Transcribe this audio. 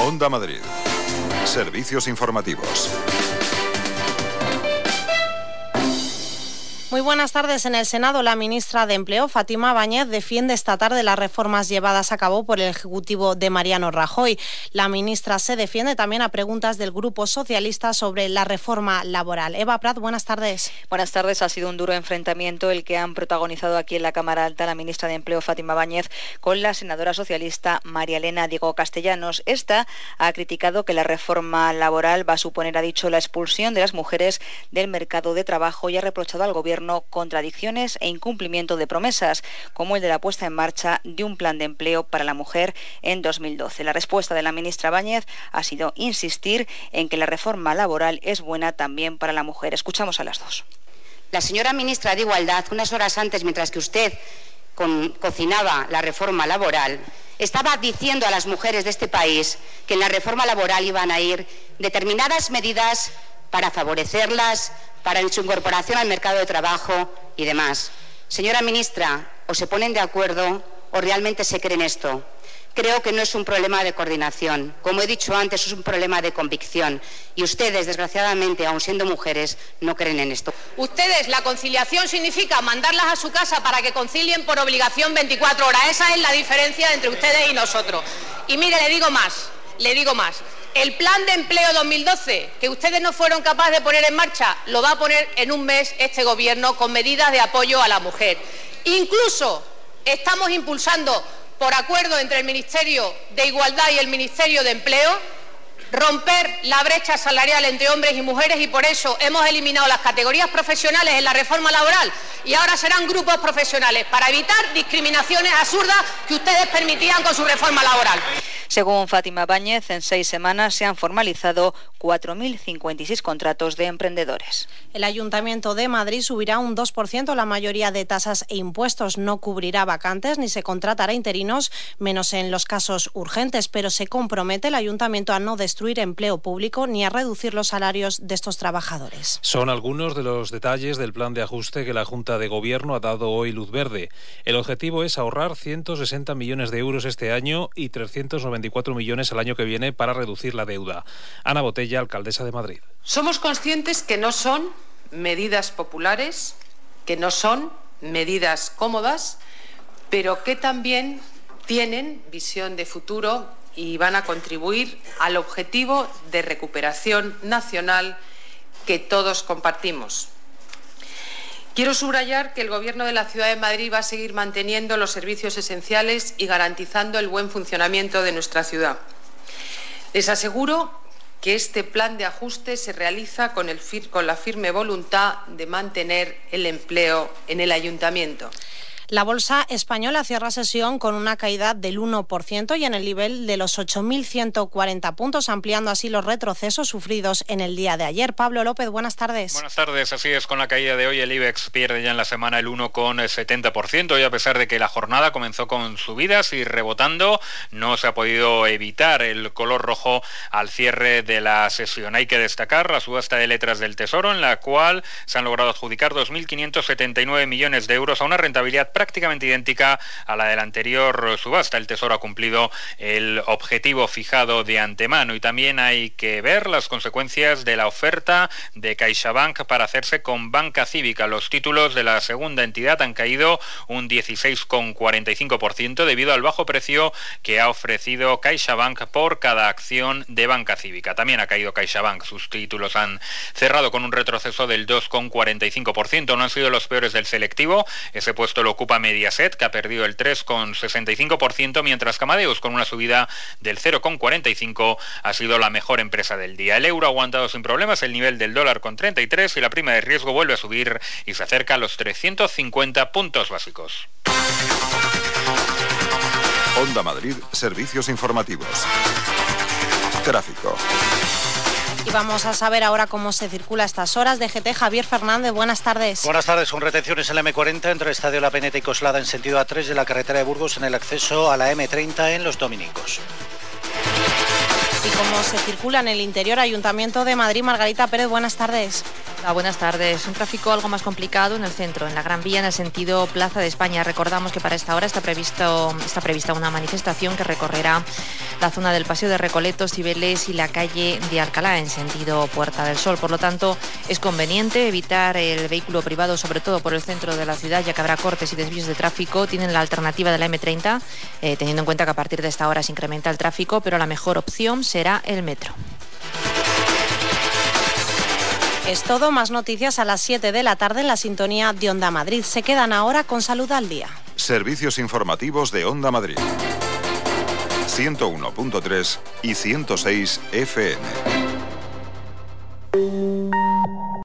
Onda Madrid. Servicios informativos. Muy buenas tardes. En el Senado, la ministra de Empleo, Fátima Báñez, defiende esta tarde las reformas llevadas a cabo por el Ejecutivo de Mariano Rajoy. La ministra se defiende también a preguntas del Grupo Socialista sobre la reforma laboral. Eva Prat, buenas tardes. Buenas tardes. Ha sido un duro enfrentamiento el que han protagonizado aquí en la Cámara Alta la ministra de Empleo, Fátima Báñez, con la senadora socialista María Elena Diego Castellanos. Esta ha criticado que la reforma laboral va a suponer, ha dicho, la expulsión de las mujeres del mercado de trabajo y ha reprochado al Gobierno contradicciones e incumplimiento de promesas, como el de la puesta en marcha de un plan de empleo para la mujer en 2012. La respuesta de la ministra Báñez ha sido insistir en que la reforma laboral es buena también para la mujer. Escuchamos a las dos. La señora ministra de Igualdad, unas horas antes, mientras que usted cocinaba la reforma laboral, estaba diciendo a las mujeres de este país que en la reforma laboral iban a ir determinadas medidas para favorecerlas, para su incorporación al mercado de trabajo y demás. Señora ministra, o se ponen de acuerdo o realmente se creen esto. Creo que no es un problema de coordinación. Como he dicho antes, es un problema de convicción. Y ustedes, desgraciadamente, aun siendo mujeres, no creen en esto. Ustedes, la conciliación significa mandarlas a su casa para que concilien por obligación 24 horas. Esa es la diferencia entre ustedes y nosotros. Y mire, le digo más. El plan de empleo 2012, que ustedes no fueron capaces de poner en marcha, lo va a poner en un mes este Gobierno con medidas de apoyo a la mujer. Incluso estamos impulsando, por acuerdo entre el Ministerio de Igualdad y el Ministerio de Empleo, romper la brecha salarial entre hombres y mujeres, y por eso hemos eliminado las categorías profesionales en la reforma laboral y ahora serán grupos profesionales para evitar discriminaciones absurdas que ustedes permitían con su reforma laboral. Según Fátima Báñez, en 6 semanas se han formalizado 4.056 contratos de emprendedores. El Ayuntamiento de Madrid subirá un 2% la mayoría de tasas e impuestos. No cubrirá vacantes ni se contratará interinos, menos en los casos urgentes, pero se compromete el Ayuntamiento a no destruir empleo público ni a reducir los salarios de estos trabajadores. Son algunos de los detalles del plan de ajuste que la Junta de Gobierno ha dado hoy luz verde. El objetivo es ahorrar 160 millones de euros este año y 394 millones el año que viene para reducir la deuda. Ana Botella, alcaldesa de Madrid. Somos conscientes que no son medidas populares, que no son medidas cómodas, pero que también tienen visión de futuro y van a contribuir al objetivo de recuperación nacional que todos compartimos. Quiero subrayar que el Gobierno de la Ciudad de Madrid va a seguir manteniendo los servicios esenciales y garantizando el buen funcionamiento de nuestra ciudad. Les aseguro que este plan de ajuste se realiza con la firme voluntad de mantener el empleo en el Ayuntamiento. La bolsa española cierra sesión con una caída del 1% y en el nivel de los 8.140 puntos, ampliando así los retrocesos sufridos en el día de ayer. Pablo López, buenas tardes. Buenas tardes, así es, con la caída de hoy el IBEX pierde ya en la semana el 1,70% y a pesar de que la jornada comenzó con subidas y rebotando, no se ha podido evitar el color rojo al cierre de la sesión. Hay que destacar la subasta de letras del Tesoro, en la cual se han logrado adjudicar 2.579 millones de euros a una rentabilidad prácticamente idéntica a la de la anterior subasta. El Tesoro ha cumplido el objetivo fijado de antemano y también hay que ver las consecuencias de la oferta de CaixaBank para hacerse con Banca Cívica. Los títulos de la segunda entidad han caído un 16,45% debido al bajo precio que ha ofrecido CaixaBank por cada acción de Banca Cívica. También ha caído CaixaBank. Sus títulos han cerrado con un retroceso del 2,45%. No han sido los peores del selectivo. Ese puesto lo ocupa Mediaset, que ha perdido el 3,65%, mientras que Amadeus, con una subida del 0,45%, ha sido la mejor empresa del día. El euro ha aguantado sin problemas el nivel del dólar con 33 y la prima de riesgo vuelve a subir y se acerca a los 350 puntos básicos. Onda Madrid, servicios informativos. Tráfico. Y vamos a saber ahora cómo se circula a estas horas. DGT, Javier Fernández, buenas tardes. Buenas tardes, con retenciones en la M40 entre Estadio La Peneta y Coslada en sentido A3 de la carretera de Burgos en el acceso a la M30 en Los Dominicos. Y cómo se circula en el interior. Ayuntamiento de Madrid, Margarita Pérez, buenas tardes. Buenas tardes. Un tráfico algo más complicado en el centro, en la Gran Vía, en el sentido Plaza de España. Recordamos que para esta hora está prevista una manifestación que recorrerá la zona del Paseo de Recoletos, Cibeles y la calle de Alcalá, en sentido Puerta del Sol. Por lo tanto, es conveniente evitar el vehículo privado, sobre todo por el centro de la ciudad, ya que habrá cortes y desvíos de tráfico. Tienen la alternativa de la M30, teniendo en cuenta que a partir de esta hora se incrementa el tráfico, pero la mejor opción será el metro. Es todo, más noticias a las 7 de la tarde en la sintonía de Onda Madrid. Se quedan ahora con Salud al Día. Servicios informativos de Onda Madrid. 101.3 y 106 FM.